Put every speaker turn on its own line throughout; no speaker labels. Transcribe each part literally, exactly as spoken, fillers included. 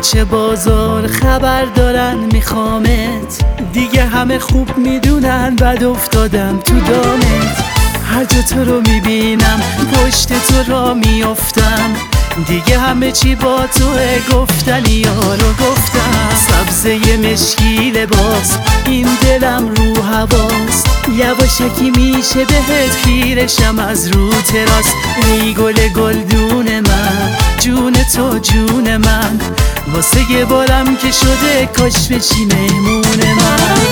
گوشه بازار خبر دارن میخوامت، دیگه همه خوب میدونن بد افتادم تو دامت. هر جا تو رو میبینم پشت تو را میافتم، دیگه همه چی با توه، گفتنی ها رو گفتم. سبزه مشکی لباس این دلم رو هواست، یواشکی میشه بهت خیرشم از رو تراس. ای گل گلدون من، جون تو جون من، واسه یه بارم که شده کاش بشی مهمون من.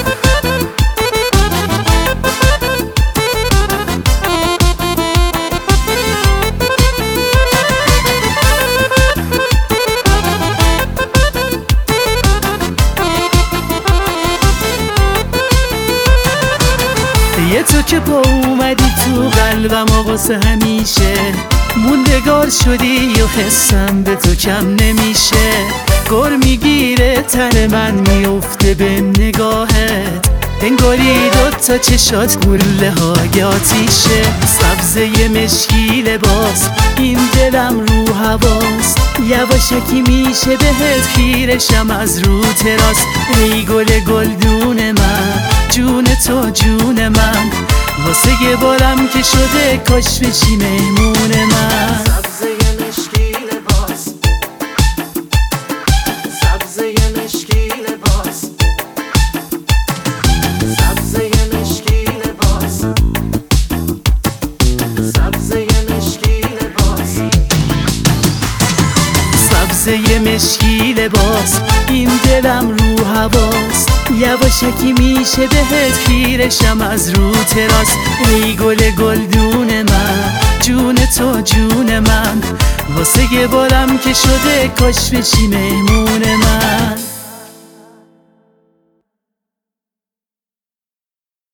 یه تو که پا اومدی تو قلبم واسه همیشه، موندگار شدی و حسم به تو کم نمیشه. گر میگیره تن من میفته به نگاهت، انگاری دوتا چشات گله های آتیشه. سبزه مشکی لباس این دلم رو هواست، یواشکی میشه بهت خیرشم از رو تراس. ای گل گلدون من، جون تو جون من، واسه یه بارم که شده کاش بشی مهمون من.
سبزه مشکی لباس، سبزه مشکی لباس، سبزه مشکی لباس، سبزه مشکی لباس.
سبزه مشکی لباس این دلم رو هواست، یواشکی میشه بهت خیرشم از رو تراس. ای گل گلدون من، جون تو جون من، واسه یه بارم که شده کاش بشی مهمون من.